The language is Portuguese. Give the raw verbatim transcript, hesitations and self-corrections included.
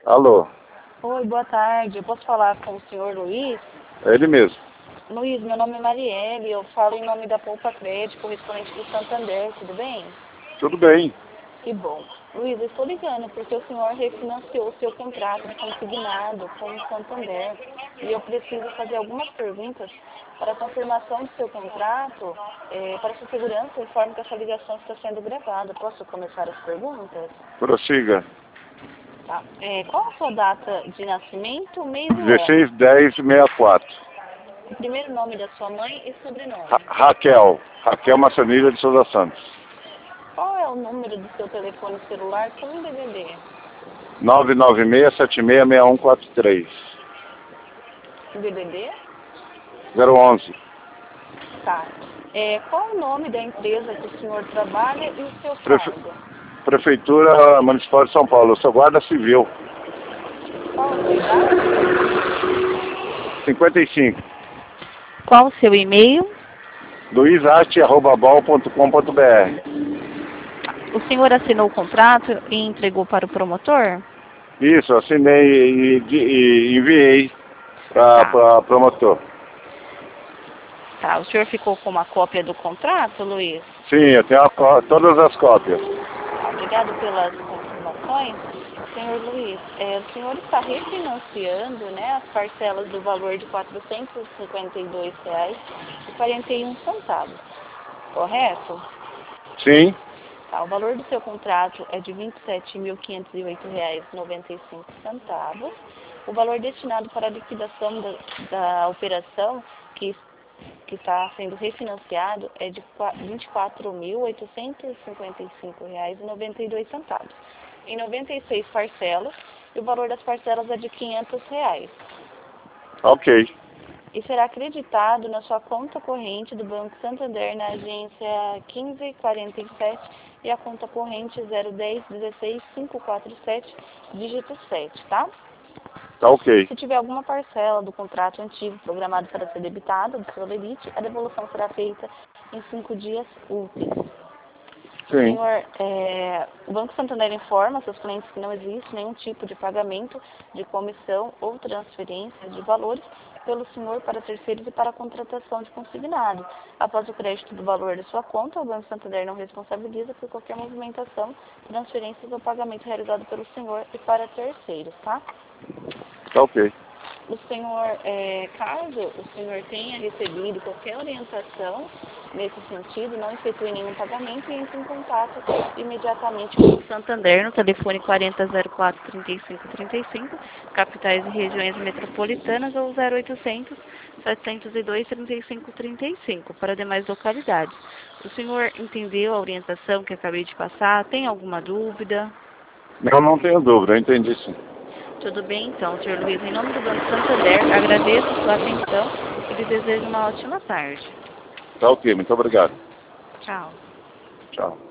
Alô, Oi, boa tarde. Eu posso falar com o senhor Luiz? é ele mesmo. Luiz, meu nome é Marielle. Eu falo em nome da Poupa Crédito, correspondente do Santander. Tudo bem? Tudo bem. Que bom. Luiz, eu estou ligando porque o senhor refinanciou o seu contrato de consignado com o Santander. E eu preciso fazer algumas perguntas para a confirmação do seu contrato. É, para sua segurança, informe que essa ligação está sendo gravada. Posso começar as perguntas? Prossiga. Tá. É, qual a sua data de nascimento, mês e ano? dezesseis dez sessenta e quatro. O primeiro nome da sua mãe e sobrenome. Ra Raquel. Raquel Massanilha de Souza Santos. Qual é o número do seu telefone celular com D V D? nove nove seis sete seis seis um quatro três. D V D? zero onze. Tá. É, qual o nome da empresa que o senhor trabalha e o seu Prefe... cargo? Prefeitura Municipal de São Paulo. Eu sou guarda civil. Qual a sua idade? cinquenta e cinco. Qual o seu e-mail? luizarte arroba bal ponto com ponto br. O senhor assinou o contrato e entregou para o promotor? Isso, assinei e, e, e enviei para Tá. promotor. Tá. O senhor ficou com uma cópia do contrato, Luiz? Sim, eu tenho a có- todas as cópias. Tá. Obrigado pelas confirmações. Senhor Luiz, é, o senhor está refinanciando, né, as parcelas do valor de quatrocentos e cinquenta e dois reais e quarenta e um centavos, correto? Sim, Tá, o valor do seu contrato é de vinte e sete mil quinhentos e oito reais e noventa e cinco centavos. O valor destinado para a liquidação da, da operação que que está sendo refinanciado é de vinte e quatro mil oitocentos e cinquenta e cinco reais e noventa e dois centavos. Em noventa e seis parcelas, e o valor das parcelas é de quinhentos reais. ok. E será acreditado na sua conta corrente do Banco Santander na agência quinze quarenta e sete e a conta corrente zero dez dezesseis quinhentos e quarenta e sete, dígito sete, tá? Tá ok. Se tiver alguma parcela do contrato antigo programado para ser debitada do seu limite, a devolução será feita em cinco dias úteis. O Sim. senhor, é, o Banco Santander informa seus clientes que não existe nenhum tipo de pagamento de comissão ou transferência de valores pelo senhor para terceiros e para a contratação de consignado. Após o crédito do valor da sua conta, o Banco Santander não responsabiliza por qualquer movimentação, transferências ou pagamento realizado pelo senhor e para terceiros, tá? Tá ok. O senhor, é, caso o senhor tenha recebido qualquer orientação nesse sentido, não efetue nenhum pagamento e entre em contato imediatamente com o Santander no telefone quarenta zero quatro trinta e cinco trinta e cinco, capitais e regiões metropolitanas, ou zero oitocentos setecentos e dois trinta e cinco trinta e cinco para demais localidades. O senhor entendeu a orientação que acabei de passar? Tem alguma dúvida? Não, não tenho dúvida, eu entendi sim. Tudo bem, então, senhor Luiz. Em nome do Banco Santander, agradeço a sua atenção e lhe desejo uma ótima tarde. Tá ok, muito obrigado. Tchau. Tchau.